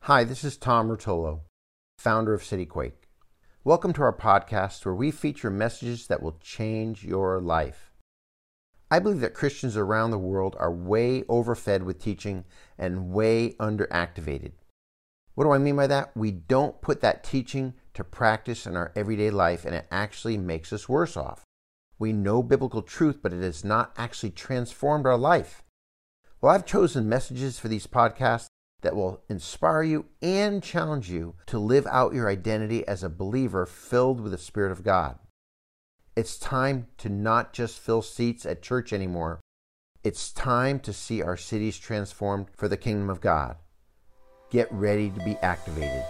Hi, this is Tom Rotolo, founder of CityQuake. Welcome to our podcast where we feature messages that will change your life. I believe that Christians around the world are way overfed with teaching and way underactivated. What do I mean by that? We don't put that teaching to practice in our everyday life, and it actually makes us worse off. We know biblical truth, but it has not actually transformed our life. Well, I've chosen messages for these podcasts that will inspire you and challenge you to live out your identity as a believer filled with the Spirit of God. It's time to not just fill seats at church anymore. It's time to see our cities transformed for the kingdom of God. Get ready to be activated.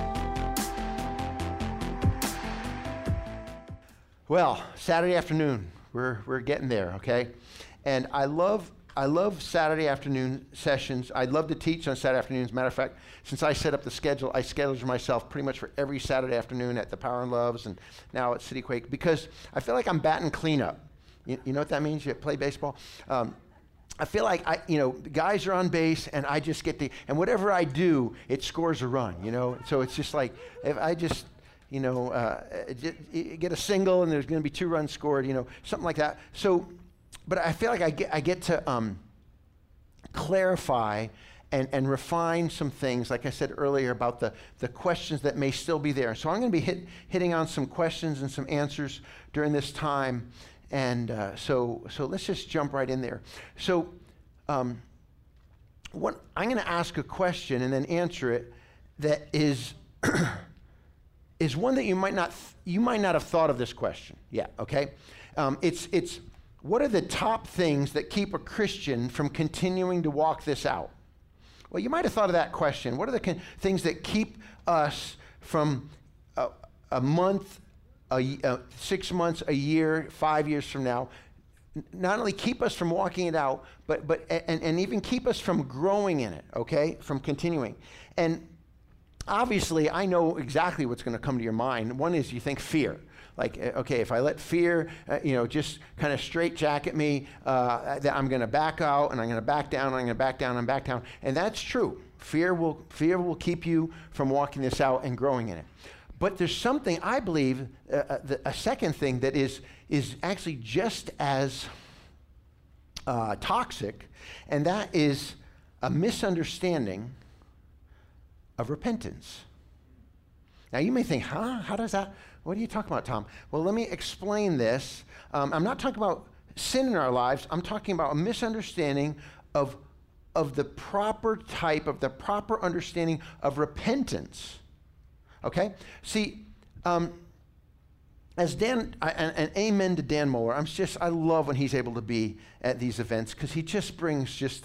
Well, Saturday afternoon, we're getting there, okay? And I love Saturday afternoon sessions. I'd love to teach on Saturday afternoons. Matter of fact, since I set up the schedule, I schedule myself pretty much for every Saturday afternoon at the Power and Loves and now at CityQuake because I feel like I'm batting cleanup. You know what that means? You play baseball? I feel like the guys are on base and I just get and whatever I do, it scores a run, So it's just like, if I just, get a single and there's going to be 2 runs scored, something like that. So, but I feel like I get to clarify and refine some things, like I said earlier, about the questions that may still be there. So I'm going to be hitting on some questions and some answers during this time. And so let's just jump right in there. So I'm going to ask a question and then answer it that is is one that you might not have thought of this question yet. Okay, it's what are the top things that keep a Christian from continuing to walk this out? Well, you might have thought of that question. What are the things that keep us from a month, 6 months, a year, 5 years from now, not only keep us from walking it out, but even keep us from growing in it, okay, from continuing. And obviously, I know exactly what's going to come to your mind. One is you think fear. Like, okay, if I let fear, just kind of straitjacket me, that I'm going to back out and I'm going to back down and I'm going to back down and back down. And that's true. Fear will keep you from walking this out and growing in it. But there's something, I believe, a second thing that is actually just as toxic, and that is a misunderstanding of repentance. Now, you may think, how does that... What are you talking about, Tom? Well, let me explain this. I'm not talking about sin in our lives. I'm talking about a misunderstanding of the proper type, of the proper understanding of repentance. Okay? See, as Dan, and amen to Dan Moeller, I love when he's able to be at these events because he just brings just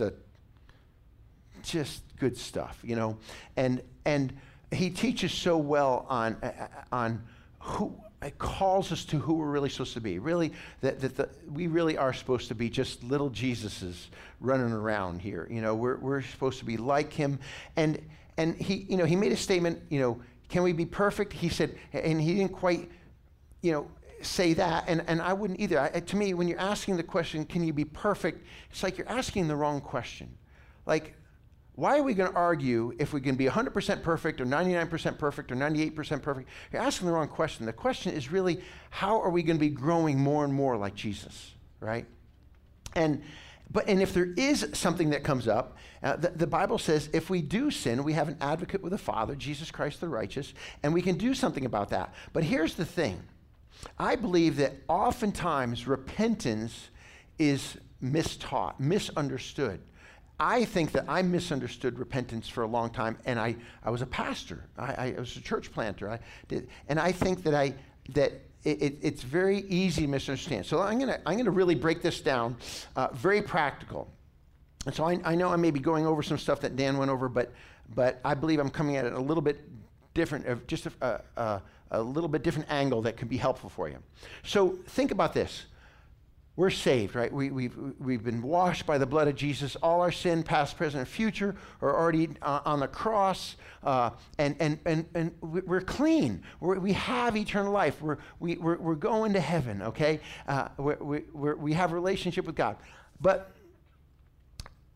good stuff, And he teaches so well on who it calls us to who we're really supposed to be. Really, we really are supposed to be just little Jesuses running around here. We're supposed to be like him. And he, he made a statement. Can we be perfect? He said, and he didn't quite, say that. And I wouldn't either. To me, when you're asking the question, can you be perfect? It's like you're asking the wrong question. Like, why are we going to argue if we can be 100% perfect or 99% perfect or 98% perfect? You're asking the wrong question. The question is really, how are we going to be growing more and more like Jesus, right? And if there is something that comes up, the Bible says if we do sin, we have an advocate with the Father, Jesus Christ the righteous, and we can do something about that. But here's the thing. I believe that oftentimes repentance is mistaught, misunderstood. I think that I misunderstood repentance for a long time, and I was a pastor. I was a church planter. And I think that it's very easy to misunderstand. So I'm gonna really break this down, very practical. And so I know I may be going over some stuff that Dan went over, but I believe I'm coming at it a little bit different, just a little bit different angle that could be helpful for you. So think about this. We're saved, right? We've been washed by the blood of Jesus. All our sin, past, present, and future, are already on the cross, and we're clean. We have eternal life. We're going to heaven, okay? We have a relationship with God. But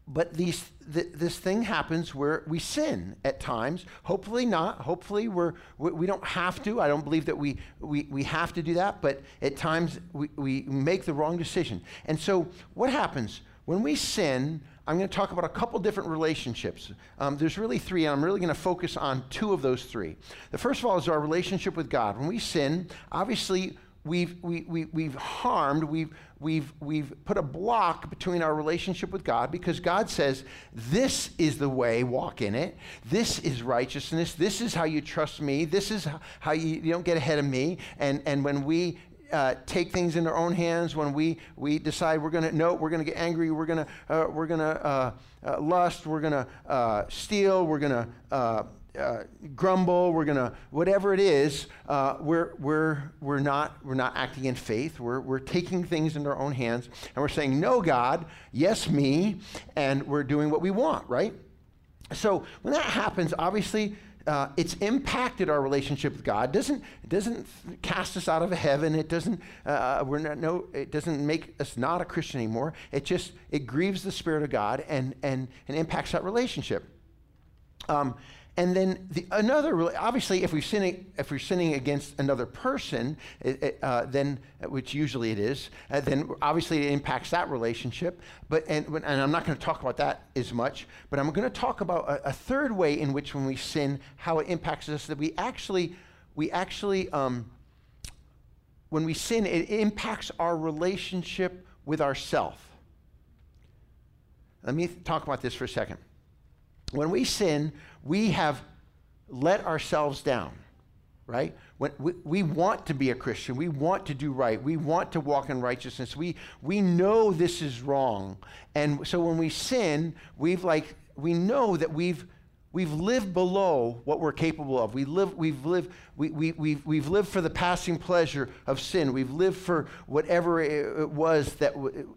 But this thing happens where we sin at times. Hopefully not. Hopefully we don't have to. I don't believe that we have to do that. But at times we make the wrong decision. And so what happens when we sin? I'm going to talk about a couple different relationships. There's really three, and I'm really going to focus on two of those three. The first of all is our relationship with God. When we sin, obviously we've harmed, we've put a block between our relationship with God, because God says, this is the way, walk in it. This is righteousness. This is how you trust me. This is how you don't get ahead of me. And when we take things in our own hands, when we decide we're going to get angry, we're going to lust, we're going to steal, we're going to grumble, we're gonna whatever it is, we're not acting in faith. We're taking things in our own hands, and we're saying, no, God, yes, me, and we're doing what we want, right? So when that happens, obviously it's impacted our relationship with God. It doesn't cast us out of heaven. It doesn't it doesn't make us not a Christian anymore. It grieves the Spirit of God and impacts that relationship. And then obviously, if we're sinning against another person, then, which usually it is, then obviously it impacts that relationship. And I'm not going to talk about that as much, but I'm going to talk about a third way in which, when we sin, how it impacts us. That we actually, when we sin, it impacts our relationship with ourself. Let me talk about this for a second. When we sin, we have let ourselves down, right? When we want to be a Christian, we want to do right, we want to walk in righteousness, we know this is wrong. And so when we sin, we know that we've lived below what we're capable of. We've lived for the passing pleasure of sin. We've lived for whatever it was that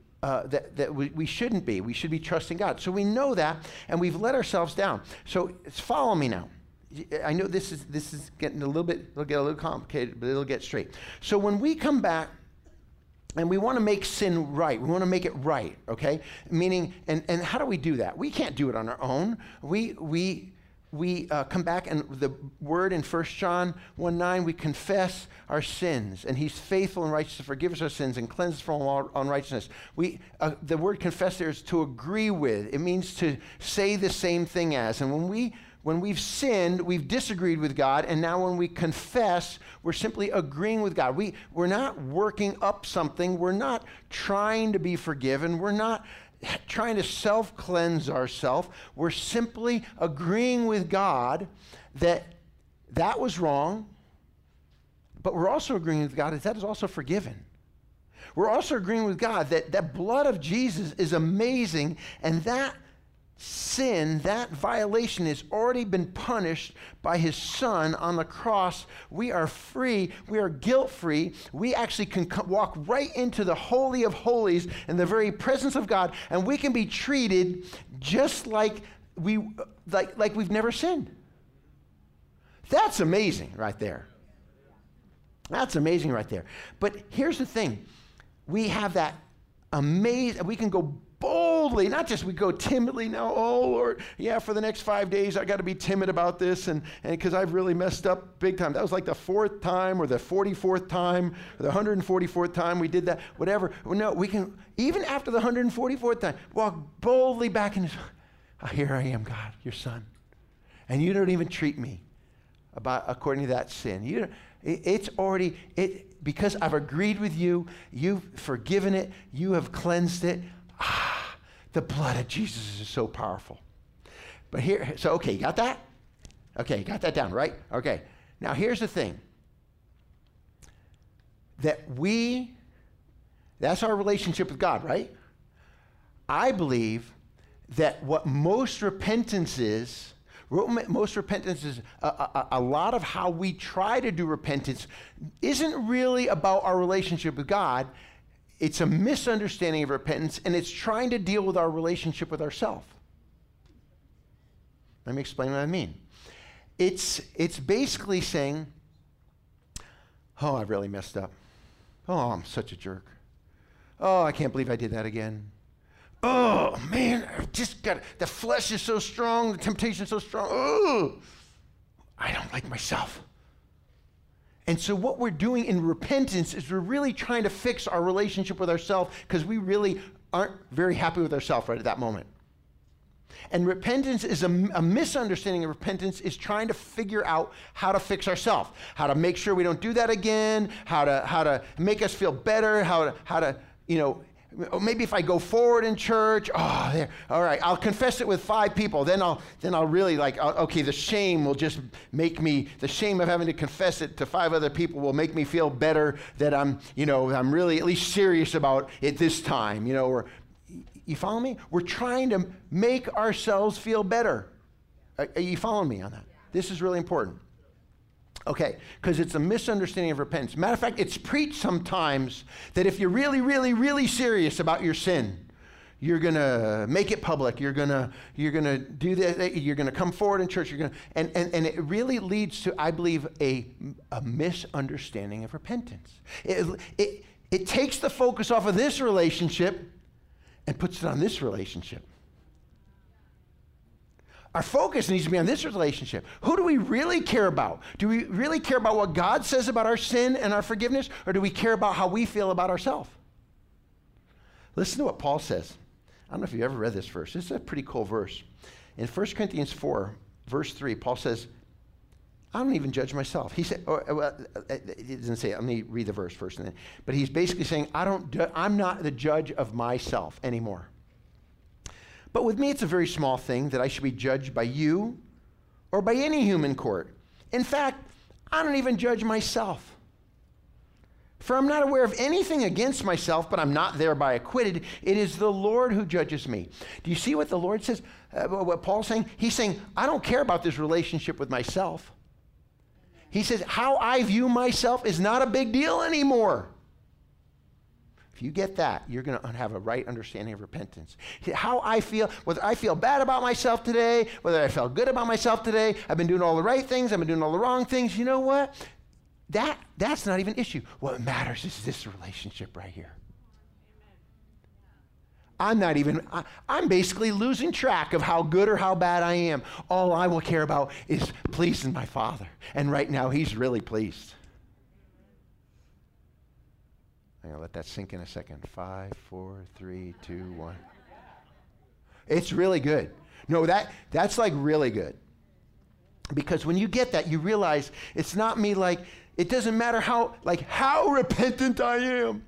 we shouldn't be. We should be trusting God. So we know that, and we've let ourselves down. So follow me now. I know this is getting it'll get a little complicated, but it'll get straight. So when we come back and we want to make sin right, we want to make it right, okay? Meaning, and how do we do that? We can't do it on our own. We come back, and the word in 1 John 1:9, we confess our sins, and he's faithful and righteous to forgive us our sins and cleanse us from all unrighteousness. The word confess there is to agree with. It means to say the same thing as. And when we've sinned, we've disagreed with God, and now when we confess, we're simply agreeing with God. We're not working up something. We're not trying to be forgiven. We're not trying to self-cleanse ourselves. We're simply agreeing with God that was wrong, but we're also agreeing with God that is also forgiven. We're also agreeing with God that that blood of Jesus is amazing, and that sin, that violation, has already been punished by his Son on the cross. We are free. We are guilt-free. We actually can walk right into the Holy of Holies in the very presence of God, and we can be treated just like we've never sinned. That's amazing right there. That's amazing right there. But here's the thing. We have that amazing, we can go boldly, not just we go timidly now, oh Lord, yeah, for the next 5 days I got to be timid about this, and because I've really messed up big time. That was like the 4th time or the 44th time or the 144th time we did that, whatever. No, we can, even after the 144th time, walk boldly back and here I am, God, your Son. And you don't even treat me according to that sin. Because I've agreed with you, you've forgiven it, you have cleansed it. The blood of Jesus is so powerful. But okay, you got that? Okay, you got that down, right? Okay. Now here's the thing. That's our relationship with God, right? I believe that what most repentance is a lot of how we try to do repentance isn't really about our relationship with God. It's a misunderstanding of repentance, and it's trying to deal with our relationship with ourselves. Let me explain what I mean. It's basically saying, oh, I really messed up. Oh, I'm such a jerk. Oh, I can't believe I did that again. oh man, I just got, the flesh is so strong, the temptation is so strong. Oh, I don't like myself. And so what we're doing in repentance is we're really trying to fix our relationship with ourselves because we really aren't very happy with ourselves right at that moment. And repentance is a misunderstanding of repentance is trying to figure out how to fix ourselves, how to make sure we don't do that again, how to make us feel better, how to maybe if I go forward in church, all right, I'll confess it with 5 people. Then I'll really okay, the shame will just make me, the shame of having to confess it to 5 other people will make me feel better that I'm really at least serious about it this time, or, you follow me? We're trying to make ourselves feel better. Are you following me on that? This is really important. Okay, because it's a misunderstanding of repentance. Matter of fact, it's preached sometimes that if you're really, really, really serious about your sin, you're gonna make it public. You're gonna do that. You're gonna come forward in church. And it really leads to, I believe, a misunderstanding of repentance. It takes the focus off of this relationship and puts it on this relationship. Our focus needs to be on this relationship. Who do we really care about? Do we really care about what God says about our sin and our forgiveness, or do we care about how we feel about ourselves? Listen to what Paul says. I don't know if you've ever read this verse. This is a pretty cool verse. In 1 Corinthians 4, verse 3, Paul says, I don't even judge myself. He said, he doesn't say it. Let me read the verse first. But he's basically saying, I'm not the judge of myself anymore. But with me, it's a very small thing that I should be judged by you or by any human court. In fact, I don't even judge myself. For I'm not aware of anything against myself, but I'm not thereby acquitted. It is the Lord who judges me. Do you see what the Lord says? What Paul's saying? He's saying, I don't care about this relationship with myself. He says, how I view myself is not a big deal anymore. If you get that, you're going to have a right understanding of repentance. How I feel, whether I feel bad about myself today, whether I felt good about myself today, I've been doing all the right things, I've been doing all the wrong things, you know what? That's not even an issue. What matters is this relationship right here. I'm basically losing track of how good or how bad I am. All I will care about is pleasing my Father. And right now, He's really pleased. I'm going to let that sink in a second. 5, 4, 3, 2, 1. It's really good. No, that's like really good. Because when you get that, you realize it's not me it doesn't matter how repentant I am.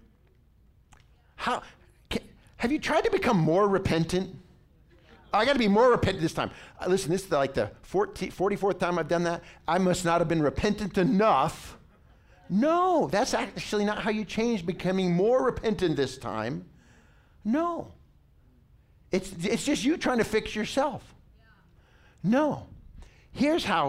Have you tried to become more repentant? I got to be more repentant this time. Listen, this is the 44th time I've done that. I must not have been repentant enough. No, that's actually not how you change, becoming more repentant this time. No. It's just you trying to fix yourself. No. Here's how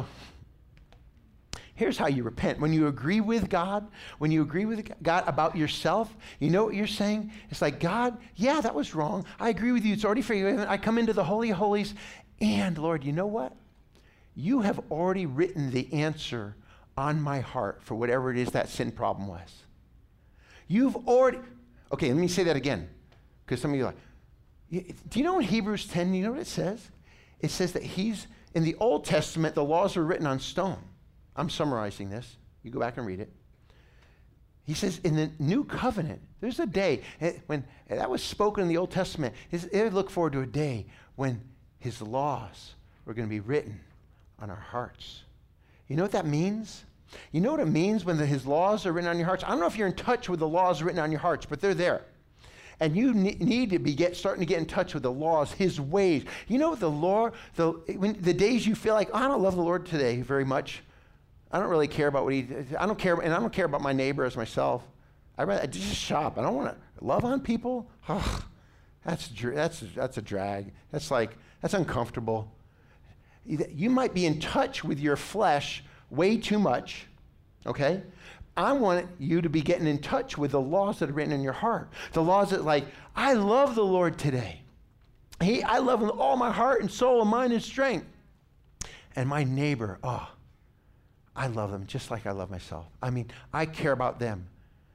you repent. When you agree with God, about yourself, you know what you're saying? It's like, God, yeah, that was wrong. I agree with you. It's already forgiven. I come into the Holy of Holies. And Lord, you know what? You have already written the answer on my heart for whatever it is that sin problem was. Okay, let me say that again, because some of you are like, do you know in Hebrews 10, you know what it says? It says that in the Old Testament, the laws were written on stone. I'm summarizing this. You go back and read it. He says in the new covenant, there's a day when that was spoken in the Old Testament. They look forward to a day when His laws were going to be written on our hearts. You know what that means? You know what it means when His laws are written on your hearts? I don't know if you're in touch with the laws written on your hearts, but they're there. And you need to be starting to get in touch with the laws, His ways. You know the days you feel like, I don't love the Lord today very much. I don't really care about what I don't care about my neighbor as myself. I just shop. I don't want to love on people. Oh, that's a drag. That's uncomfortable. You might be in touch with your flesh way too much, okay? I want you to be getting in touch with the laws that are written in your heart. The laws that I love the Lord today. I love Him with all my heart and soul and mind and strength. And my neighbor, I love them just like I love myself. I mean, I care about them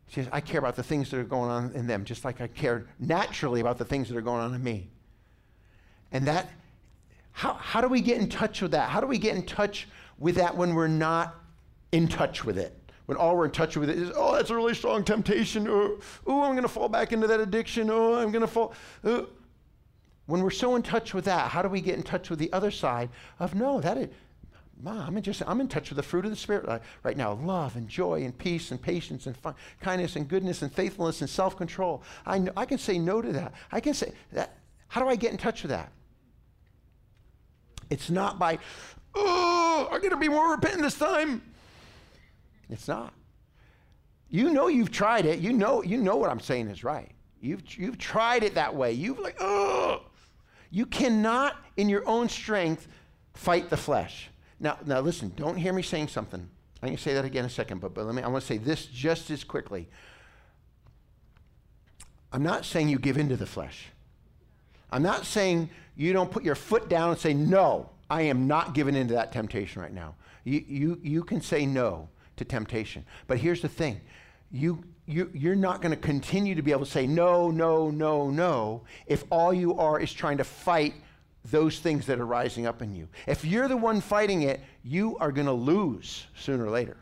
She says, I care about the things that are going on in them, just like I care naturally about the things that are going on in me. And that, how do we get in touch with that? How do we get in touch with that when we're not in touch with it? When all we're in touch with it is, oh, that's a really strong temptation. Oh, I'm going to fall back into that addiction. Oh, I'm going to fall. When we're so in touch with that, how do we get in touch with the other side of, no, that is, I'm in touch with the fruit of the Spirit right now. Love and joy and peace and patience and kindness and goodness and faithfulness and self-control. I can say no to that. I can say that. How do I get in touch with that? It's not by, oh, I'm going to be more repentant this time. It's not. You know you've tried it. You know what I'm saying is right. You've tried it that way. You've like, oh. You cannot, in your own strength, fight the flesh. Now listen, don't hear me saying something. I'm going to say that again in a second, but I want to say this just as quickly. I'm not saying you give in to the flesh. I'm not saying you don't put your foot down and say, no, I am not giving in to that temptation right now. You can say no to temptation. But here's the thing. You're not going to continue to be able to say no, no, no, no, if all you are is trying to fight those things that are rising up in you. If you're the one fighting it, you are going to lose sooner or later.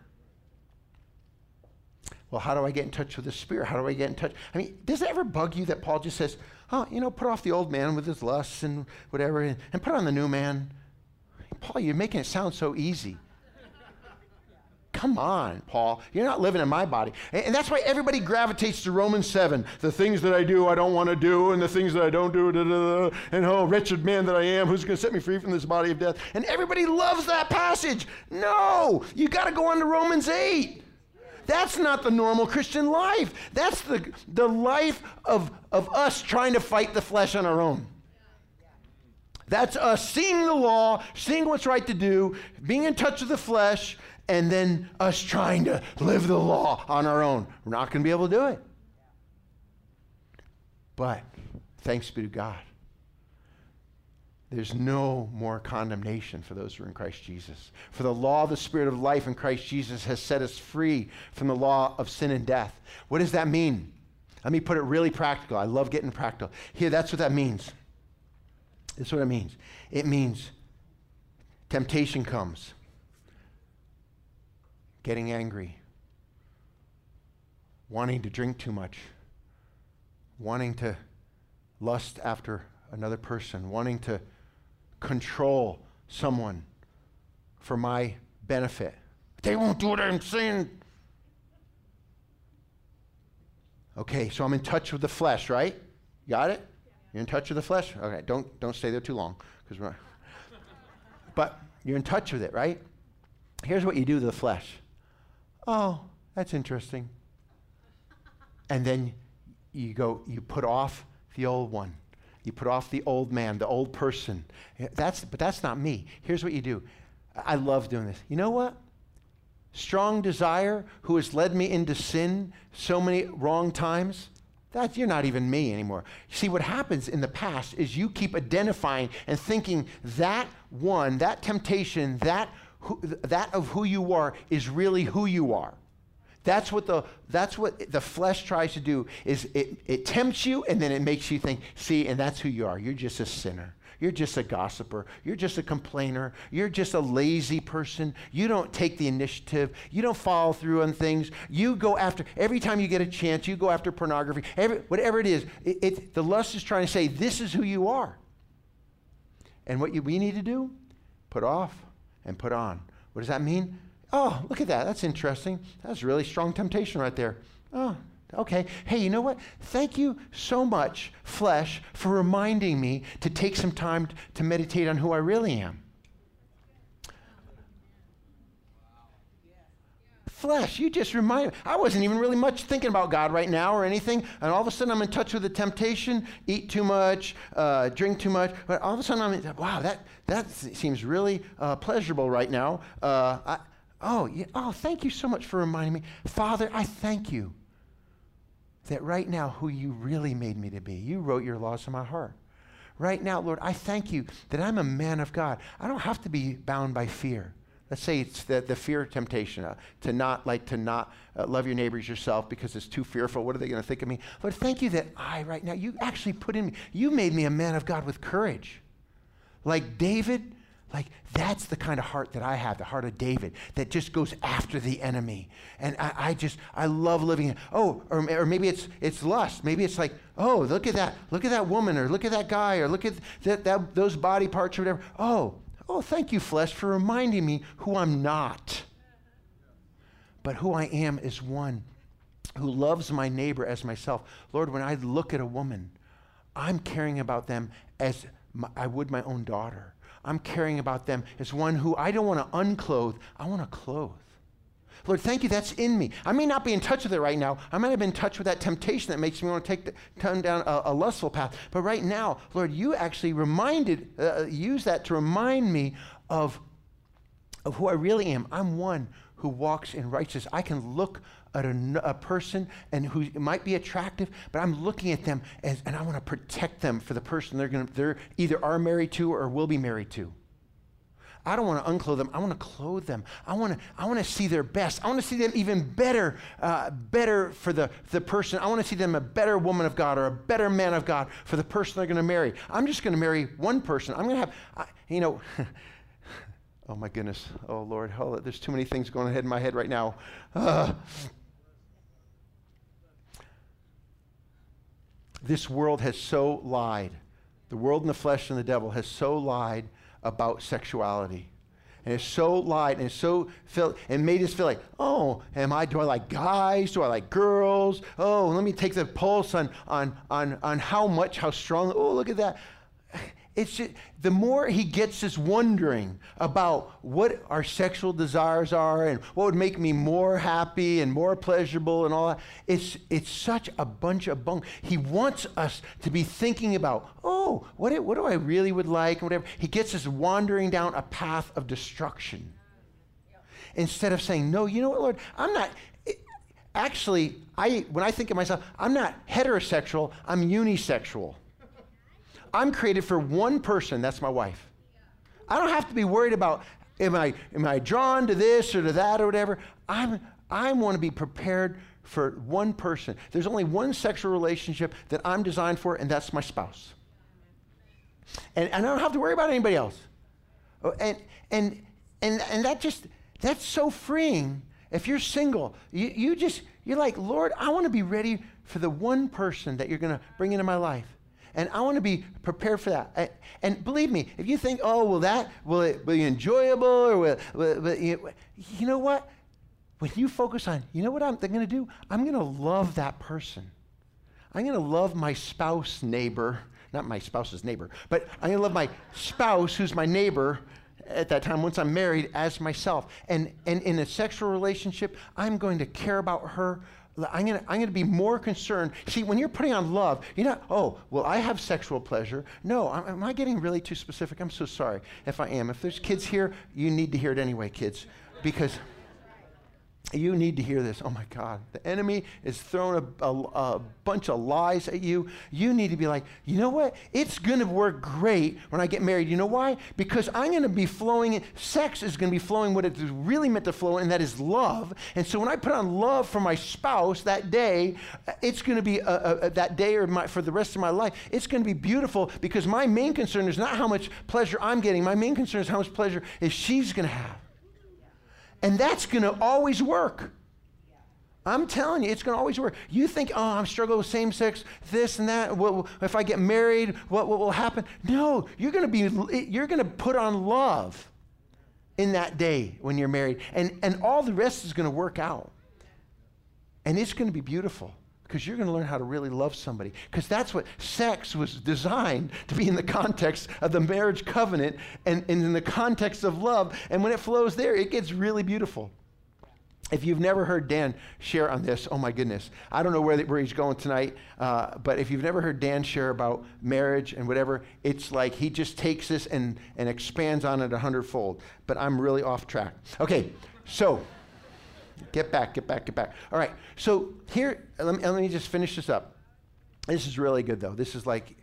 Well, how do I get in touch with the Spirit? How do I get in touch? I mean, does it ever bug you that Paul just says, oh, put off the old man with his lusts and whatever, and put on the new man? Paul, you're making it sound so easy. Come on, Paul. You're not living in my body. And that's why everybody gravitates to Romans 7. The things that I do, I don't want to do, and the things that I don't do, and oh, wretched man that I am, who's going to set me free from this body of death? And everybody loves that passage. No, you got to go on to Romans 8. That's not the normal Christian life. That's the life of us trying to fight the flesh on our own. That's us seeing the law, seeing what's right to do, being in touch with the flesh, and then us trying to live the law on our own. We're not going to be able to do it. But thanks be to God, there's no more condemnation for those who are in Christ Jesus. For the law of the Spirit of life in Christ Jesus has set us free from the law of sin and death. What does that mean? Let me put it really practical. I love getting practical. Here, that's what that means. That's what it means. It means temptation comes. Getting angry, wanting to drink too much, wanting to lust after another person, wanting to control someone for my benefit. They won't do what I'm saying. Okay, so I'm in touch with the flesh, right? You got it? You're in touch with the flesh? Okay, don't stay there too long, but you're in touch with it, right? Here's what you do to the flesh. Oh, that's interesting. And then you put off the old one. You put off the old man, the old person. But that's not me. Here's what you do. I love doing this. You know what? Strong desire, who has led me into sin so many wrong times, you're not even me anymore. See, what happens in the past is you keep identifying and thinking that one, that temptation, that of who you are is really who you are. That's what the flesh tries to do, is it tempts you and then it makes you think, see, and that's who you are. You're just a sinner. You're just a gossiper. You're just a complainer. You're just a lazy person. You don't take the initiative. You don't follow through on things. You go after, every time you get a chance, you go after pornography. Whatever it is, the lust is trying to say, this is who you are. And what we need to do, put off and put on. What does that mean? Oh, look at that. That's interesting. That's really strong temptation right there. Oh, okay. Hey, you know what? Thank you so much, flesh, for reminding me to take some time to meditate on who I really am. Flesh, you just remind me. I wasn't even really much thinking about God right now or anything, and all of a sudden I'm in touch with the temptation, eat too much, drink too much, but all of a sudden I'm in, wow, that seems really pleasurable right now. Thank you so much for reminding me. Father, I thank you that right now who you really made me to be. You wrote your laws in my heart. Right now, Lord, I thank you that I'm a man of God. I don't have to be bound by fear. let's say it's the fear of temptation, to not love your neighbors yourself because it's too fearful. What are they going to think of me? Lord, thank you that right now, you actually put in me, you made me a man of God with courage. Like David, like that's the kind of heart that I have, the heart of David, that just goes after the enemy. And I love living it. Oh, or maybe it's lust. Maybe it's like, oh, look at that woman, or look at that guy, or look at those body parts or whatever. Oh, thank you, flesh, for reminding me who I'm not. But who I am is one who loves my neighbor as myself. Lord, when I look at a woman, I'm caring about them as I would my own daughter. I'm caring about them as one who I don't want to unclothe, I want to clothe. Lord, thank you, that's in me. I may not be in touch with it right now. I might have been in touch with that temptation that makes me want to turn down a lustful path. But right now, Lord, you actually use that to remind me of who I really am. I'm one who walks in righteousness. I can look at a person and who might be attractive, but I'm looking at them and I want to protect them for the person they're either are married to or will be married to. I don't want to unclothe them. I want to clothe them. I want to see their best. I want to see them even better for the person. I want to see them a better woman of God or a better man of God for the person they're going to marry. I'm just going to marry one person. I'm going to have, oh my goodness. Oh Lord, there's too many things going ahead in my head right now. This world has so lied. The world and the flesh and the devil has so lied about sexuality. And it's so lied and it's so made us feel like, oh, do I like guys? Do I like girls? Oh, let me take the pulse on how strong. Oh, look at that. It's just, the more he gets us wondering about what our sexual desires are and what would make me more happy and more pleasurable and all that, it's such a bunch of bunk. He wants us to be thinking about, oh, what do I really would like and whatever. He gets us wandering down a path of destruction. Instead of saying, no, you know what, Lord, I'm not, actually, when I think of myself, I'm not heterosexual, I'm unisexual. I'm created for one person, that's my wife. I don't have to be worried about, am I drawn to this or to that or whatever. I want to be prepared for one person. There's only one sexual relationship that I'm designed for, and that's my spouse. And I don't have to worry about anybody else. And that's so freeing. If you're single, you're like, Lord, I want to be ready for the one person that you're going to bring into my life. And I want to be prepared for that. And believe me, if you think, oh, will it be enjoyable? Or you know what? When you focus on, you know what I'm going to do? I'm going to love that person. I'm going to love my spouse neighbor, not my spouse's neighbor, but I'm going to love my spouse who's my neighbor at that time once I'm married as myself. And in a sexual relationship, I'm going to care about her. I'm going to be more concerned. See, when you're putting on love, you're not, oh, well, I have sexual pleasure. No, am I getting really too specific? I'm so sorry if I am. If there's kids here, you need to hear it anyway, kids, because you need to hear this. Oh my God, the enemy is throwing a bunch of lies at you. You need to be like, you know what? It's going to work great when I get married. You know why? Because I'm going to be flowing. Sex is going to be flowing what it's really meant to flow, and that is love. And so when I put on love for my spouse that day, it's going to be that day or for the rest of my life. It's going to be beautiful because my main concern is not how much pleasure I'm getting. My main concern is how much pleasure is she's going to have. And that's going to always work. I'm telling you, it's going to always work. You think, oh, I'm struggling with same sex, this and that. If I get married, what will happen? No, you're going to put on love in that day when you're married. And all the rest is going to work out. And it's going to be beautiful because you're going to learn how to really love somebody. Because that's what sex was designed to be in the context of the marriage covenant and in the context of love. And when it flows there, it gets really beautiful. If you've never heard Dan share on this, oh my goodness, I don't know where he's going tonight, but if you've never heard Dan share about marriage and whatever, it's like he just takes this and expands on it 100-fold. But I'm really off track. Okay, so get back. All right, so here, let me just finish this up. This is really good, though. This is like,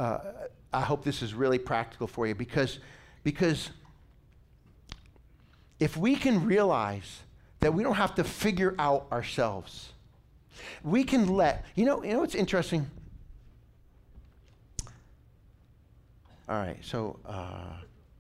I hope this is really practical for you because if we can realize that we don't have to figure out ourselves, we can let, you know what's interesting? All right, so, all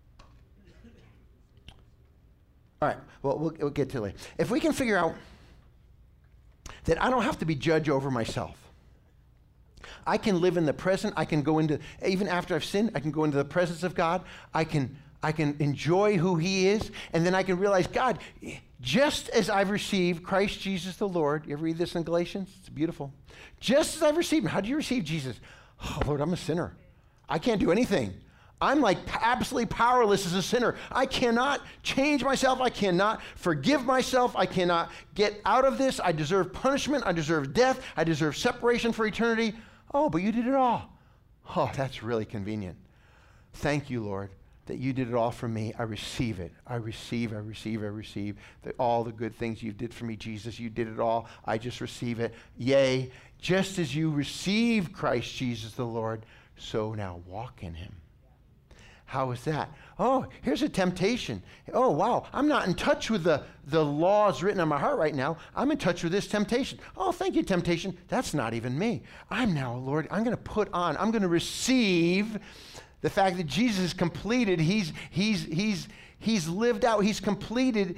right, well, we'll get to it later. If we can figure out that I don't have to be judge over myself, I can live in the present. I can go into, even after I've sinned, I can go into the presence of God. I can enjoy who he is, and then I can realize, God, just as I've received Christ Jesus the Lord, you ever read this in Galatians? It's beautiful. Just as I've received him. How do you receive Jesus? Oh, Lord, I'm a sinner. I can't do anything. I'm like absolutely powerless as a sinner. I cannot change myself. I cannot forgive myself. I cannot get out of this. I deserve punishment. I deserve death. I deserve separation for eternity. Oh, but you did it all. Oh, that's really convenient. Thank you, Lord, that you did it all for me. I receive it. I receive all the good things you did for me, Jesus. You did it all. I just receive it. Yea, just as you received Christ Jesus the Lord, so now walk in him. How is that? Oh, here's a temptation. Oh, wow, I'm not in touch with the laws written on my heart right now. I'm in touch with this temptation. Oh, thank you, temptation. That's not even me. I'm now, Lord, I'm going to receive the fact that Jesus is completed. He's lived out. He's completed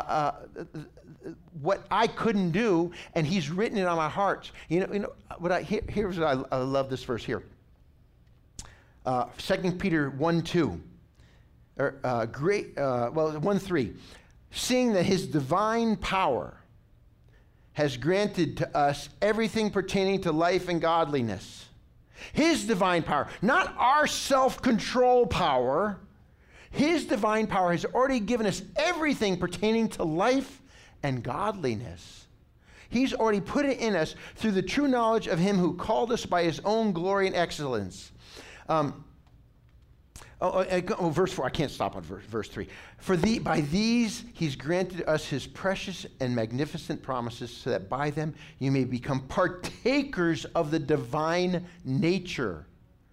what I couldn't do, and he's written it on my heart. Here's what I love this verse here. 2 Peter 1:2, 1:3. Seeing that his divine power has granted to us everything pertaining to life and godliness. His divine power, not our self-control power. His divine power has already given us everything pertaining to life and godliness. He's already put it in us through the true knowledge of him who called us by his own glory and excellence. Verse 4, I can't stop on verse 3. By these he's granted us his precious and magnificent promises, so that by them you may become partakers of the divine nature.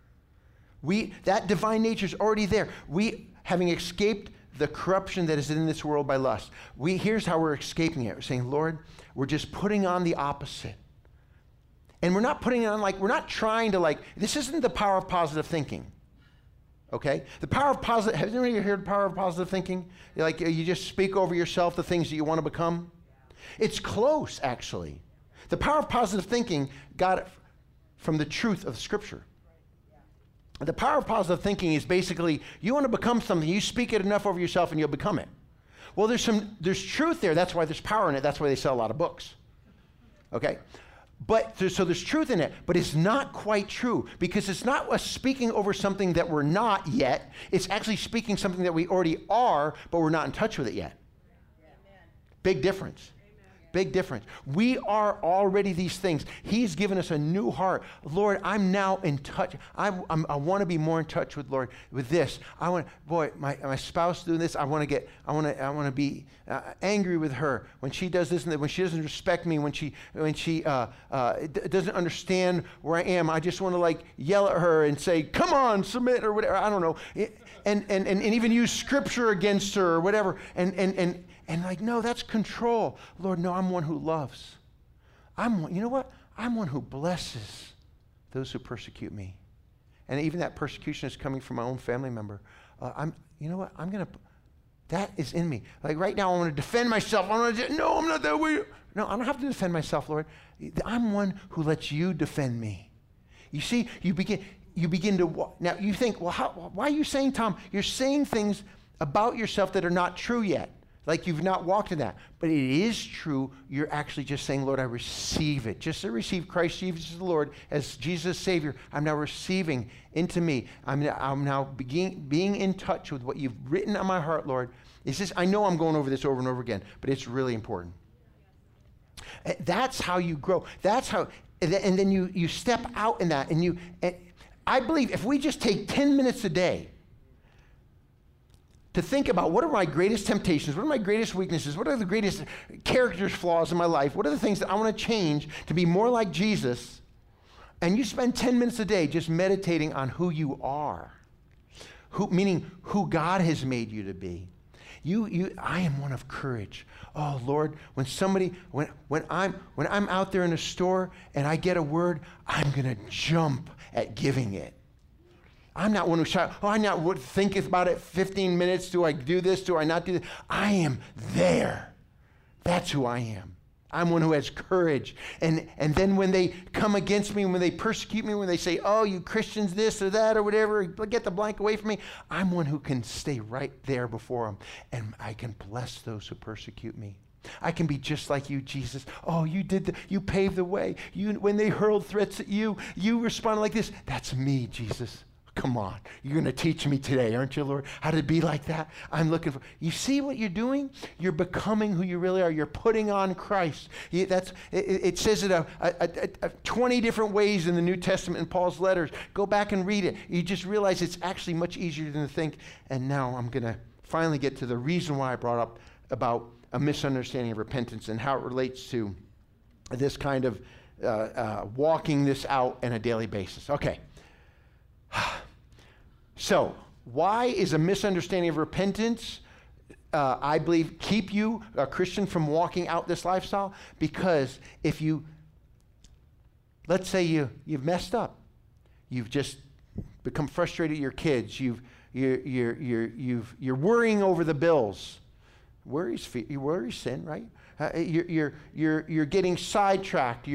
That divine nature is already there. We, having escaped the corruption that is in this world by lust, here's how we're escaping it. We're saying, Lord, we're just putting on the opposite. And we're not putting it on we're not trying to this isn't the power of positive thinking. Okay? The power of positive, have you ever heard the power of positive thinking? You just speak over yourself the things that you want to become. It's close, actually. The power of positive thinking got it from the truth of Scripture. The power of positive thinking is basically, you want to become something, you speak it enough over yourself and you'll become it. Well, there's truth there. That's why there's power in it. That's why they sell a lot of books. Okay? So there's truth in it, but it's not quite true, because it's not us speaking over something that we're not yet. It's actually speaking something that we already are, but we're not in touch with it yet. Amen. Big difference. Big difference. We are already these things. He's given us a new heart. Lord, I'm now in touch. I want to be more in touch with, Lord, with this. My spouse doing this. I want to be angry with her when she does this and that. When she doesn't respect me. When she doesn't understand where I am. I just want to yell at her and say, "Come on, submit," or whatever. I don't know. And even use scripture against her or whatever. And no, that's control. Lord, no, I'm one who loves. You know what? I'm one who blesses those who persecute me. And even that persecution is coming from my own family member. You know what? That is in me. Right now, I want to defend myself. No, I'm not that way. No, I don't have to defend myself, Lord. I'm one who lets you defend me. You see, you begin to walk. Now, you think, well, why are you saying, Tom? You're saying things about yourself that are not true yet. You've not walked in that. But it is true. You're actually just saying, Lord, I receive it. Just to receive Christ Jesus the Lord as Jesus Savior, I'm now receiving into me. I'm now being in touch with what you've written on my heart, Lord. It's just, I know I'm going over this over and over again, but it's really important. That's how you grow. That's how, and then you step out in that. And I believe if we just take 10 minutes a day to think about what are my greatest temptations, what are my greatest weaknesses, what are the greatest character flaws in my life, what are the things that I want to change to be more like Jesus, and you spend 10 minutes a day just meditating on who you are, meaning who God has made you to be. I am one of courage. Oh Lord, when I'm out there in a store and I get a word, I'm going to jump at giving it. I'm not one who shout, I'm not thinking about it 15 minutes. Do I do this? Do I not do this? I am there. That's who I am. I'm one who has courage. And then when they come against me, when they persecute me, when they say, oh, you Christians this or that or whatever, get the blank away from me, I'm one who can stay right there before them. And I can bless those who persecute me. I can be just like you, Jesus. Oh, you paved the way. When they hurled threats at you, you responded like this. That's me, Jesus. Come on, you're going to teach me today, aren't you, Lord? How to be like that? I'm looking for. You see what you're doing? You're becoming who you really are. You're putting on Christ. It says it 20 different ways in the New Testament in Paul's letters. Go back and read it. You just realize it's actually much easier than to think. And now I'm going to finally get to the reason why I brought up about a misunderstanding of repentance and how it relates to this kind of walking this out on a daily basis. Okay. So, why is a misunderstanding of repentance, I believe, keep you, a Christian, from walking out this lifestyle? Because if let's say you've messed up, you've just become frustrated at your kids, you're worrying over the bills. Worry's sin, right? You're getting sidetracked.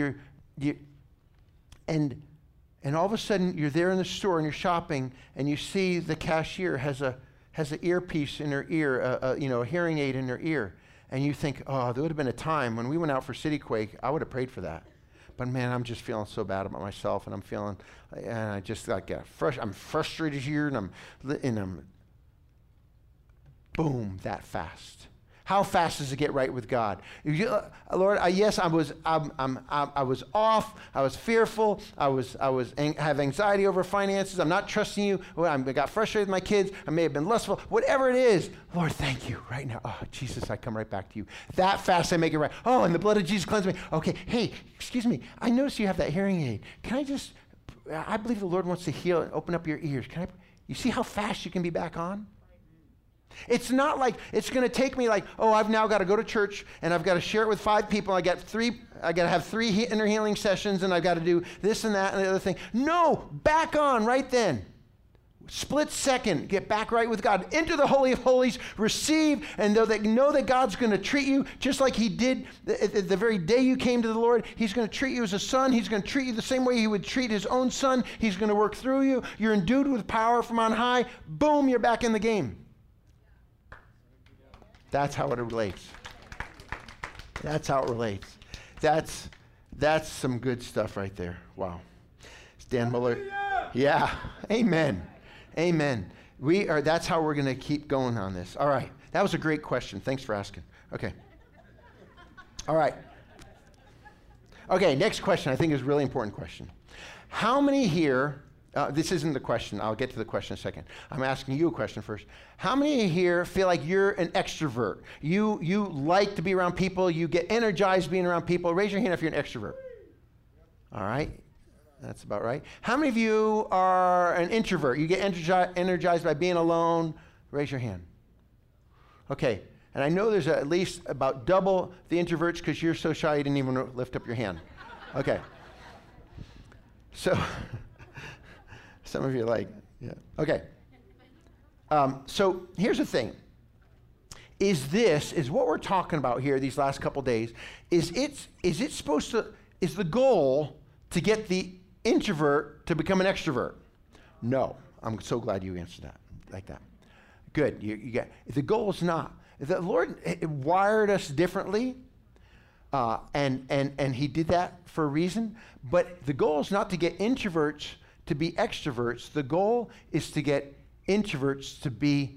And all of a sudden, you're there in the store and you're shopping, and you see the cashier has an earpiece in her ear, a hearing aid in her ear, and you think, oh, there would have been a time when we went out for City Quake, I would have prayed for that. But man, I'm just feeling so bad about myself, and I just I'm frustrated here, and I'm boom, that fast. How fast does it get right with God? Lord, yes, I was off. I was fearful. I have anxiety over finances. I'm not trusting you. I got frustrated with my kids. I may have been lustful. Whatever it is, Lord, thank you right now. Oh, Jesus, I come right back to you. That fast, I make it right. Oh, and the blood of Jesus cleanses me. Okay, hey, excuse me. I notice you have that hearing aid. I believe the Lord wants to heal and open up your ears. You see how fast you can be back on? It's not like it's going to take me I've now got to go to church and I've got to share it with 5 people. I got to have 3 inner healing sessions, and I've got to do this and that and the other thing. No, back on right then. Split second, get back right with God. Enter the Holy of Holies, receive, and know that God's going to treat you just like he did the very day you came to the Lord. He's going to treat you as a son. He's going to treat you the same way he would treat his own son. He's going to work through you. You're endued with power from on high. Boom, you're back in the game. That's how it relates. That's how it relates. That's some good stuff right there. Wow. Dan Muller. Yeah. Amen. Amen. That's how we're going to keep going on this. All right. That was a great question. Thanks for asking. Okay. All right. Okay, next question I think is a really important question. How many here, this isn't the question. I'll get to the question in a second. I'm asking you a question first. How many here feel like you're an extrovert? You like to be around people. You get energized being around people. Raise your hand if you're an extrovert. All right. That's about right. How many of you are an introvert? You get energized by being alone. Raise your hand. Okay. And I know there's at least about double the introverts because you're so shy you didn't even lift up your hand. Okay. So... Some of you are like, yeah. Okay. So here's the thing. Is what we're talking about here these last couple days, is the goal to get the introvert to become an extrovert? No. I'm so glad you answered that like that. Good. The goal is not. The Lord wired us differently, and he did that for a reason, but the goal is not to get introverts to be extroverts. The goal is to get introverts to be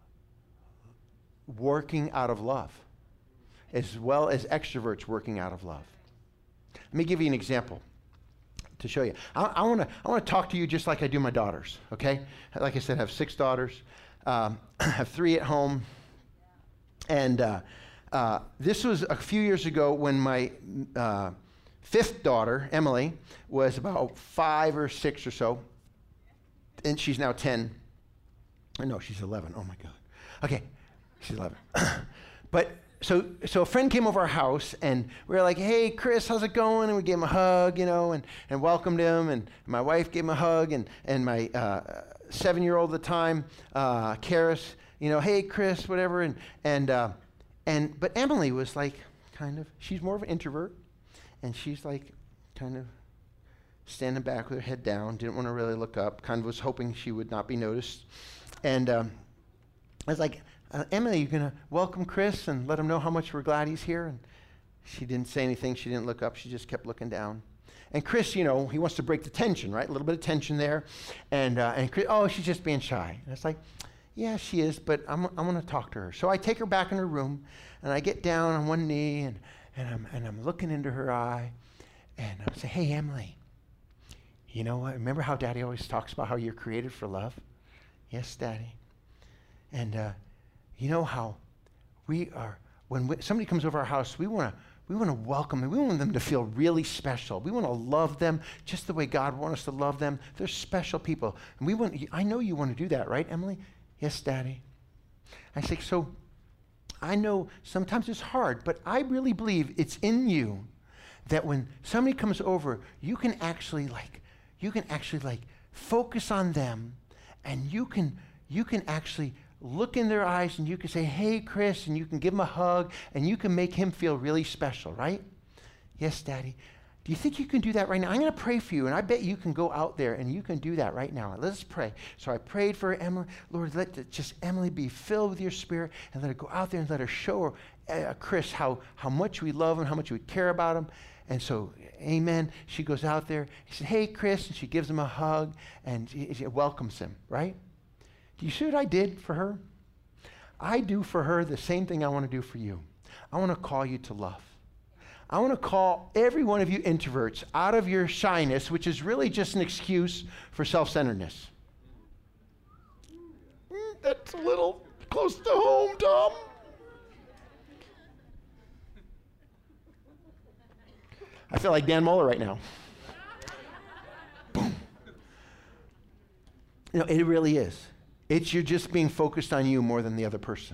working out of love, as well as extroverts working out of love. Let me give you an example to show you. I want to talk to you just like I do my daughters, okay? Like I said, I have 6 daughters. I have 3 at home. And this was a few years ago when my 5th daughter, Emily, was about 5 or 6 or so, and she's now 10. No, she's 11. Oh my God. Okay. She's 11. But so a friend came over our house, and we were like, hey, Chris, how's it going? And we gave him a hug, and welcomed him. And my wife gave him a hug, and my 7-year-old at the time, Karis, hey, Chris, whatever. But Emily was like, she's more of an introvert, and she's like kind of standing back with her head down, didn't want to really look up, kind of was hoping she would not be noticed. And I was like, Emily, you going to welcome Chris and let him know how much we're glad he's here? And she didn't say anything. She didn't look up. She just kept looking down. And Chris, he wants to break the tension, right? A little bit of tension there. And Chris, she's just being shy. And it's like, yeah, she is, but I'm going to talk to her. So I take her back in her room, and I get down on one knee, and I'm looking into her eye, and I say, hey, Emily, you know what? Remember how Daddy always talks about how you're created for love? Yes, Daddy. And you know how we are, when somebody comes over our house, we want to welcome them. We want them to feel really special. We want to love them just the way God wants us to love them. They're special people. And I know you want to do that, right, Emily? Yes, Daddy. I say, so I know sometimes it's hard, but I really believe it's in you that when somebody comes over, you can actually focus on them, and you can actually look in their eyes, and you can say, hey, Chris, and you can give him a hug, and you can make him feel really special, right? Yes, Daddy. Do you think you can do that right now? I'm going to pray for you, and I bet you can go out there, and you can do that right now. Let's pray. So I prayed for Emily. Lord, let Emily be filled with your Spirit, and let her go out there and let her show Chris how much we love him, how much we care about him. And so, amen, she goes out there. He said, hey, Chris, and she gives him a hug, and she welcomes him, right? Do you see what I did for her? I do for her the same thing I want to do for you. I want to call you to love. I want to call every one of you introverts out of your shyness, which is really just an excuse for self-centeredness. That's a little close to home, Tom. I feel like Dan Moeller right now. Boom. It really is. You're just being focused on you more than the other person.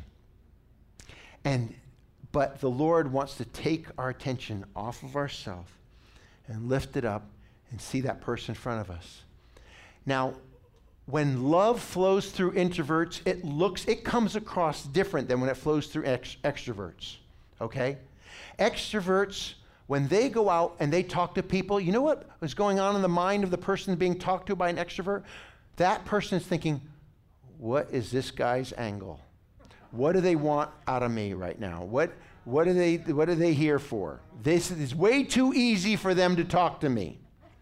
But the Lord wants to take our attention off of ourselves and lift it up and see that person in front of us. Now, when love flows through introverts, it comes across different than when it flows through extroverts, okay? Extroverts, when they go out and they talk to people, you know what is going on in the mind of the person being talked to by an extrovert? That person is thinking, what is this guy's angle? What do they want out of me right now? What are they here for? This is way too easy for them to talk to me.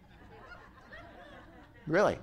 Really.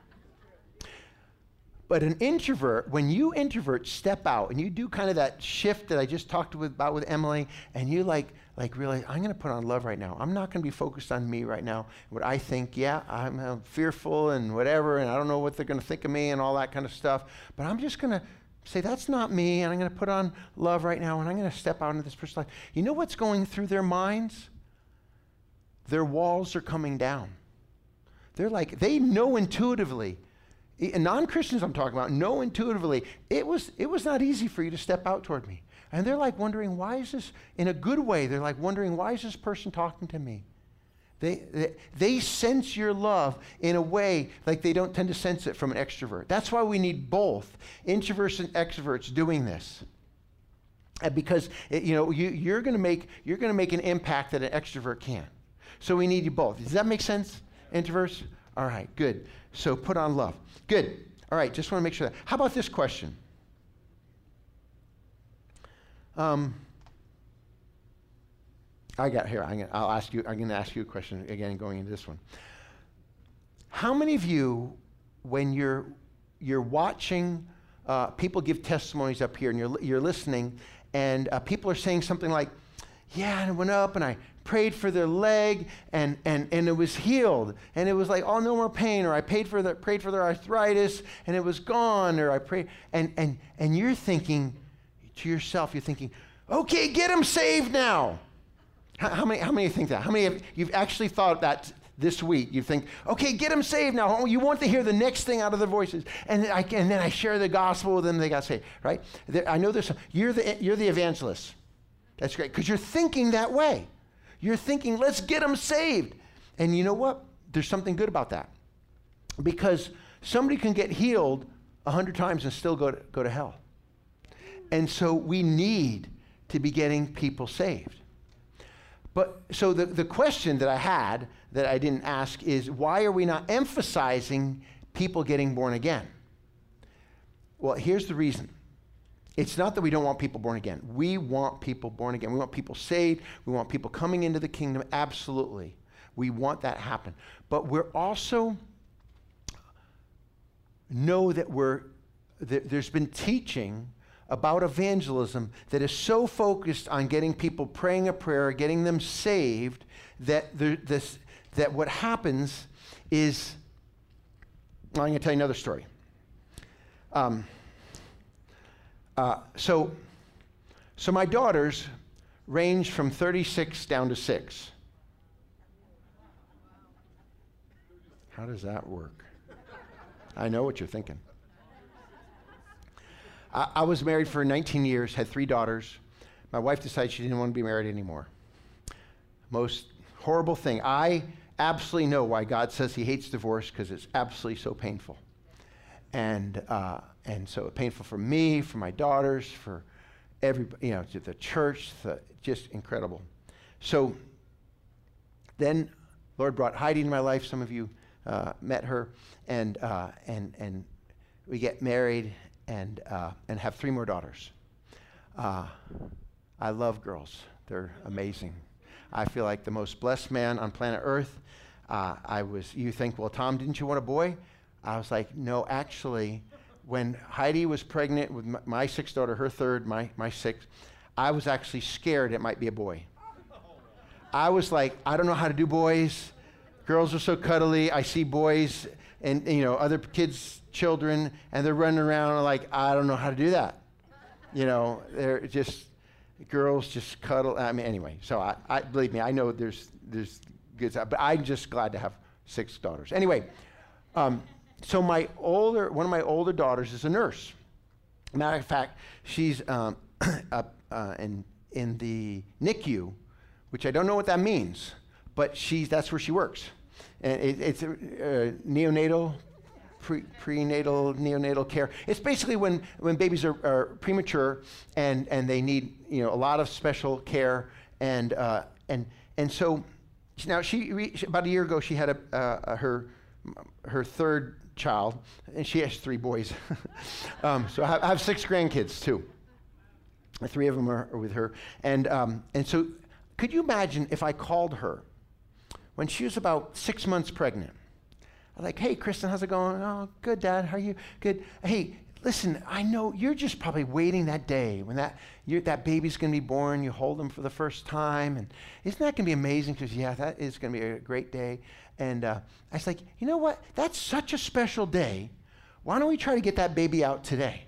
But an introvert, when you introverts step out and you do kind of that shift that I just talked about with Emily, and you like realize, I'm going to put on love right now. I'm not going to be focused on me right now. What I think, I'm fearful and whatever, and I don't know what they're going to think of me and all that kind of stuff. But I'm just going to say, that's not me, and I'm going to put on love right now, and I'm going to step out into this person's life. You know what's going through their minds? Their walls are coming down. They know intuitively. Non-Christians I'm talking about know intuitively, it was not easy for you to step out toward me. And they're wondering, why is this, in a good way, they're wondering, why is this person talking to me? They sense your love in a way like they don't tend to sense it from an extrovert. That's why we need both introverts and extroverts doing this. Because you're going to make an impact that an extrovert can't. So we need you both. Does that make sense, introverts? All right, good. So put on love. Good. All right, just want to make sure that. How about this question? I'm going to ask you a question again going into this one. How many of you, when you're watching people give testimonies up here and you're listening, and people are saying something like, yeah, and I went up and I prayed for their leg and it was healed, and it was like, oh, no more pain, or I prayed for their arthritis and it was gone, or I prayed, and you're thinking to yourself, okay, get them saved now. How many think that? How many of you've actually thought this week. You think, okay, get them saved now. Oh, you want to hear the next thing out of their voices. And then I share the gospel with them, they got saved, right? I know you're the evangelist. That's great, because you're thinking that way. You're thinking, let's get them saved. And you know what? There's something good about that. Because somebody can get healed 100 times and still go to hell. And so we need to be getting people saved. But so the question that I had that I didn't ask is, why are we not emphasizing people getting born again? Well, here's the reason. It's not that we don't want people born again. We want people born again. We want people saved. We want people coming into the kingdom. Absolutely. We want that to happen. But we're also know that there's been teaching about evangelism that is so focused on getting people praying a prayer, getting them saved, that what happens is, I'm going to tell you another story. So my daughters range from 36 down to 6. How does that work? I know what you're thinking. I was married for 19 years, had 3 daughters. My wife decided she didn't want to be married anymore. Most horrible thing. I absolutely know why God says he hates divorce, because it's absolutely so painful. And so painful for me, for my daughters, for everybody, to the church, just incredible. So then Lord brought Heidi into my life. Some of you met her, and we get married and have 3 more daughters. I love girls. They're amazing. I feel like the most blessed man on planet Earth. You think, well, Tom, didn't you want a boy? I was like, no, actually, when Heidi was pregnant with my 6th daughter, her 3rd, my 6th, I was actually scared it might be a boy. I was like, I don't know how to do boys. Girls are so cuddly. I see boys and other kids, children, and they're running around like, I don't know how to do that. They're just, girls just cuddle. I mean, anyway, so I believe me, I know there's good stuff, but I'm just glad to have 6 daughters. Anyway, so one of my older daughters is a nurse. Matter of fact, she's up in the NICU, which I don't know what that means, but that's where she works. And it's neonatal, prenatal, neonatal care. It's basically when babies are premature and they need a lot of special care, and so now she about a year ago she had her 3rd child, and she has 3 boys. So I have 6 grandkids too. 3 of them are with her, and so could you imagine if I called her when she was about 6 months pregnant? I'm like, hey, Kristen, how's it going? Oh, good, Dad. How are you? Good. Hey, listen, I know you're just probably waiting that day when that baby's going to be born. You hold them for the first time. And isn't that going to be amazing? Because, yeah, that is going to be a great day. And I was like, you know what? That's such a special day. Why don't we try to get that baby out today?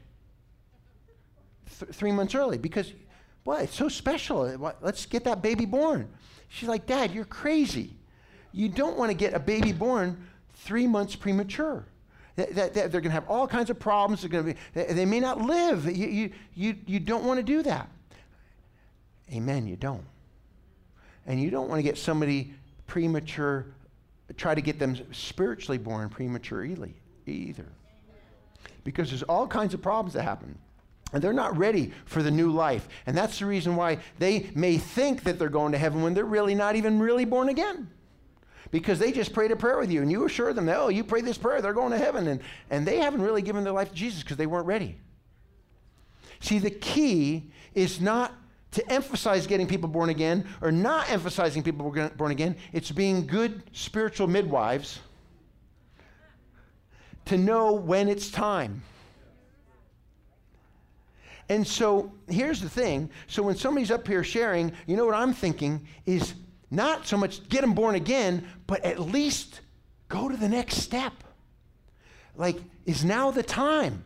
3 months early. Because, boy, it's so special. Let's get that baby born. She's like, Dad, you're crazy. You don't want to get a baby born 3 months premature. They're going to have all kinds of problems. They may not live. You don't want to do that. Amen, you don't. And you don't want to get somebody premature, try to get them spiritually born prematurely either. Because there's all kinds of problems that happen. And they're not ready for the new life. And that's the reason why they may think that they're going to heaven when they're really not even really born again. Because they just prayed a prayer with you, and you assure them that, oh, you pray this prayer, they're going to heaven. And they haven't really given their life to Jesus because they weren't ready. See, the key is not to emphasize getting people born again or not emphasizing people born again. It's being good spiritual midwives to know when it's time. And so here's the thing. So when somebody's up here sharing, you know what I'm thinking is not so much get them born again, but at least go to the next step. Like, is now the time?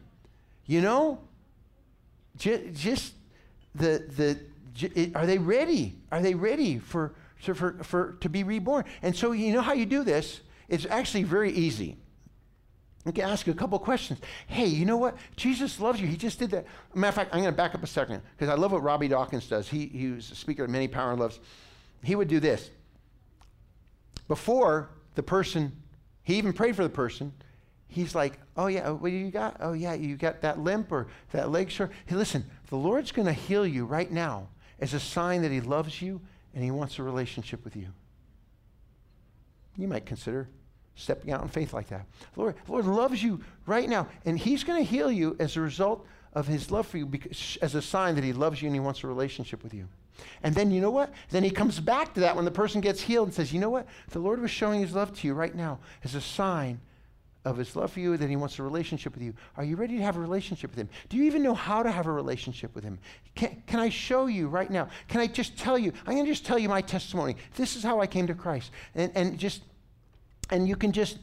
Just are they ready? Are they ready for to be reborn. And so you know how you do this? It's actually very easy. You can ask a couple questions. Hey, you know what? Jesus loves you. He just did that. Matter of fact, I'm going to back up a second because I love what Robbie Dawkins does. He was a speaker at Many Power and Loves. He would do this. Before the person, he even prayed for the person. He's like, oh yeah, what do you got? Oh yeah, you got that limp or that leg sore. Hey, listen, the Lord's going to heal you right now as a sign that he loves you and he wants a relationship with you. You might consider stepping out in faith like that. Lord loves you right now, and he's going to heal you as a result of his love for you, because, as a sign that he loves you and he wants a relationship with you. And then you know what? Then he comes back to that when the person gets healed and says, you know what? The Lord was showing his love to you right now as a sign of his love for you, that he wants a relationship with you. Are you ready to have a relationship with him? Do you even know how to have a relationship with him? Can I show you right now? Can I just tell you? I'm going to just tell you my testimony. This is how I came to Christ. And you can just,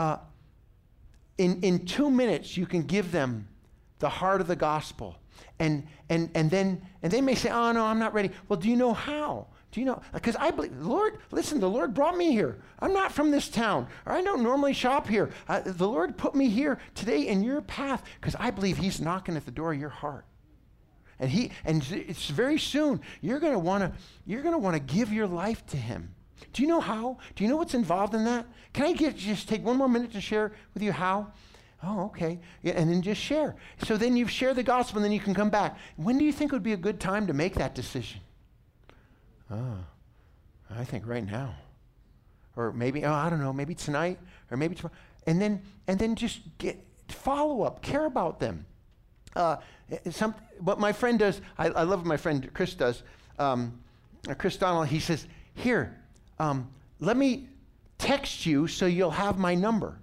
in 2 minutes, you can give them the heart of the gospel. And then they may say, oh, no, I'm not ready. Well, do you know how? Do you know? Because I believe, Lord, listen, the Lord brought me here. I'm not from this town, or I don't normally shop here. The Lord put me here today in your path because I believe he's knocking at the door of your heart. And it's very soon, you're going to want to give your life to him. Do you know how? Do you know what's involved in that? Can I just take 1 more minute to share with you how? Oh, okay. Yeah, and then just share. So then you share the gospel, and then you can come back. When do you think would be a good time to make that decision? Oh, I think right now. Or maybe, I don't know, maybe tonight, or maybe tomorrow. And then just follow up, care about them. What my friend does, I love what my friend Chris does. Chris Donnell, he says, here, let me text you so you'll have my number.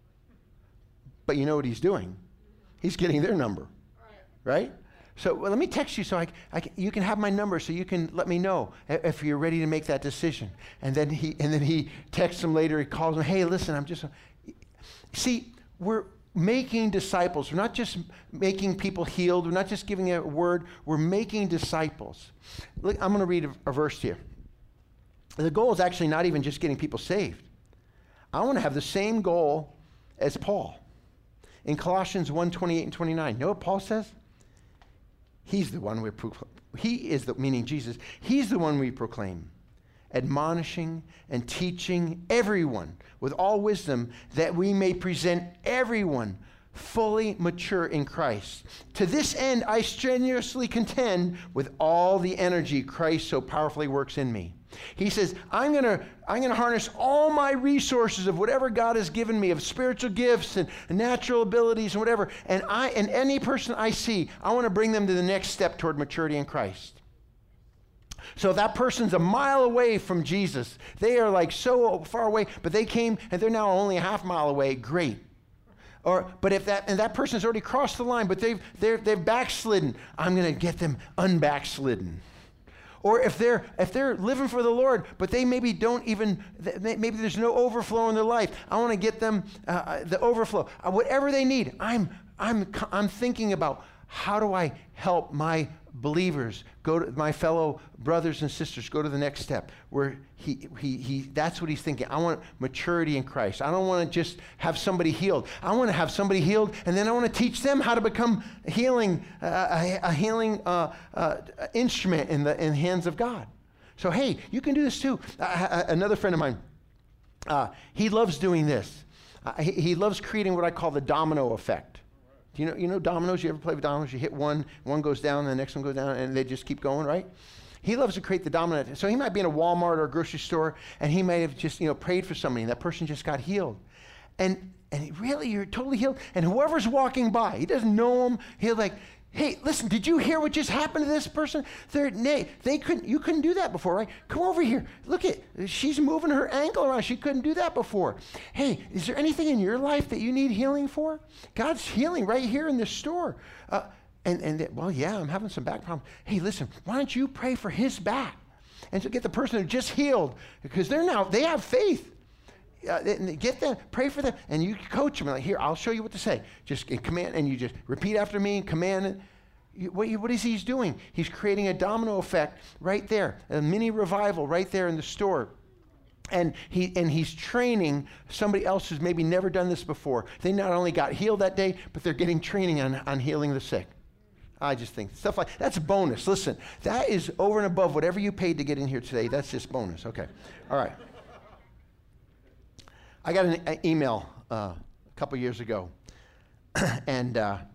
But you know what he's doing? He's getting their number, right? So let me text you so you can have my number so you can let me know if you're ready to make that decision. And then he texts him later. He calls him, hey, listen, See, we're making disciples. We're not just making people healed. We're not just giving a word. We're making disciples. Look, I'm going to read a verse here. The goal is actually not even just getting people saved. I want to have the same goal as Paul. In Colossians 1:28 and 29, you know what Paul says? He's the one we proclaim. Meaning Jesus, he's the one we proclaim, admonishing and teaching everyone with all wisdom, that we may present everyone fully mature in Christ. To this end, I strenuously contend with all the energy Christ so powerfully works in me. He says, I'm gonna harness all my resources of whatever God has given me, of spiritual gifts and natural abilities and whatever, and any person I see, I want to bring them to the next step toward maturity in Christ. So if that person's a mile away from Jesus, they are like so far away, but they came and they're now only a half mile away, great. But if that person's already crossed the line, but they've backslidden, I'm going to get them unbackslidden. Or if they're living for the Lord, but they maybe maybe there's no overflow in their life, I want to get them the overflow. Whatever they need, I'm thinking about, how do I help my believers my fellow brothers and sisters go to the next step where that's what he's thinking. I want maturity in Christ. I don't want to just have somebody healed. I want to have somebody healed, and then I want to teach them how to become a healing instrument in the hands of God. So hey, you can do this too. Another friend of mine, he loves doing this. He loves creating what I call the domino effect. You know dominoes? You ever play with dominoes? You hit one goes down, and the next one goes down, and they just keep going, right? He loves to create the domino. So he might be in a Walmart or a grocery store, and he might have just prayed for somebody, and that person just got healed. And really, you're totally healed. And whoever's walking by, he doesn't know him, he'll like, hey, listen, did you hear what just happened to this person? You couldn't do that before, right? Come over here. Look she's moving her ankle around. She couldn't do that before. Hey, is there anything in your life that you need healing for? God's healing right here in this store. Well, yeah, I'm having some back problems. Hey, listen, why don't you pray for his back? And to get the person who just healed, because they have faith. Get them, pray for them, and you coach them. Like, here, I'll show you what to say. Just command, and you just repeat after me and command it. What is he's doing? He's creating a domino effect right there, a mini revival right there in the store. And he's training somebody else who's maybe never done this before. They not only got healed that day, but they're getting training on healing the sick. I just think stuff like that's a bonus. Listen, that is over and above whatever you paid to get in here today. That's just bonus. Okay. All right. I got an email a couple years ago, and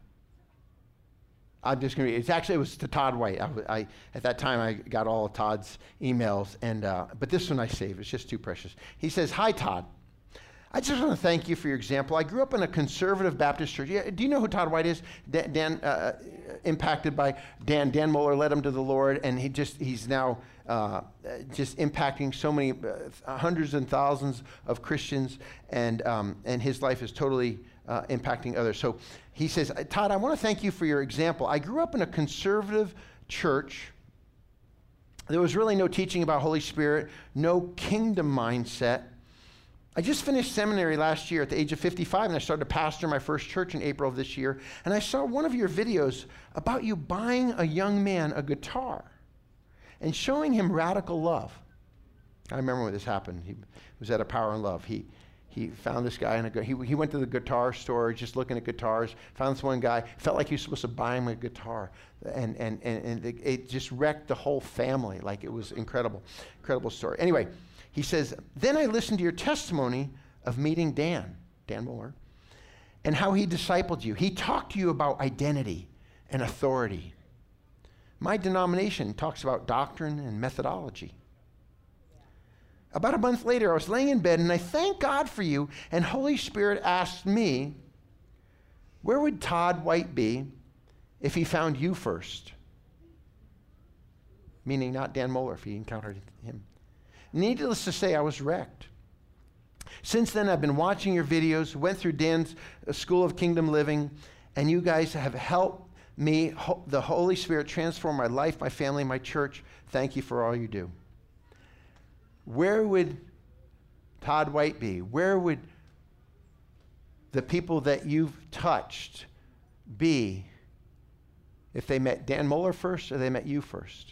I'm just going to read. It was to Todd White. At that time, I got all of Todd's emails, but this one I saved. It's just too precious. He says, "Hi, Todd. I just want to thank you for your example. I grew up in a conservative Baptist church." Yeah, do you know who Todd White is? Dan impacted by Dan. Dan Mohler led him to the Lord, and he's now just impacting so many hundreds and thousands of Christians, and his life is totally impacting others. So he says, "Todd, I want to thank you for your example. I grew up in a conservative church. There was really no teaching about Holy Spirit, no kingdom mindset. I just finished seminary last year at the age of 55, and I started to pastor my first church in April of this year. And I saw one of your videos about you buying a young man a guitar and showing him radical love." I remember when this happened. He was at a Power and Love. He found this guy, he went to the guitar store just looking at guitars, found this one guy, felt like he was supposed to buy him a guitar. And it just wrecked the whole family. Like, it was incredible story. Anyway, he says, "Then I listened to your testimony of meeting Dan Mohler, and how he discipled you. He talked to you about identity and authority. My denomination talks about doctrine and methodology. About a month later, I was laying in bed, and I thank God for you, and Holy Spirit asked me, where would Todd White be if he found you first?" Meaning not Dan Mohler, if he encountered him. Needless to say, I was wrecked. Since then, I've been watching your videos, went through Dan's School of Kingdom Living, and you guys have helped me, the Holy Spirit, transform my life, my family, my church. Thank you for all you do." Where would Todd White be? Where would the people that you've touched be if they met Dan Mohler first or they met you first?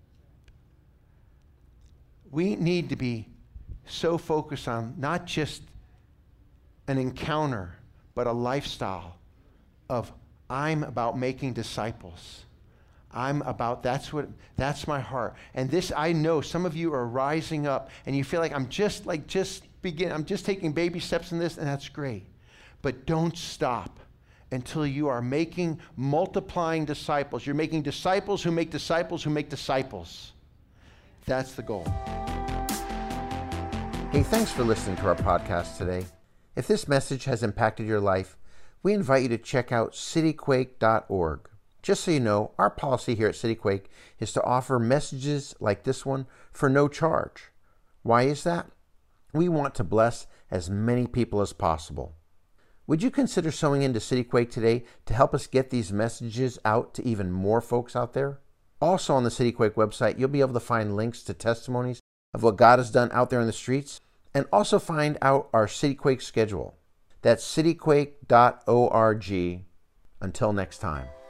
We need to be so focused on not just an encounter, but a lifestyle of, I'm about making disciples. That's my heart. And this, I know some of you are rising up and you feel like I'm just taking baby steps in this, and that's great. But don't stop until you are multiplying disciples. You're making disciples who make disciples who make disciples. That's the goal. Hey, thanks for listening to our podcast today. If this message has impacted your life, we invite you to check out cityquake.org. Just so you know, our policy here at CityQuake is to offer messages like this one for no charge. Why is that? We want to bless as many people as possible. Would you consider sowing into CityQuake today to help us get these messages out to even more folks out there? Also on the CityQuake website, you'll be able to find links to testimonies of what God has done out there in the streets, and also find out our CityQuake schedule. That's cityquake.org. Until next time.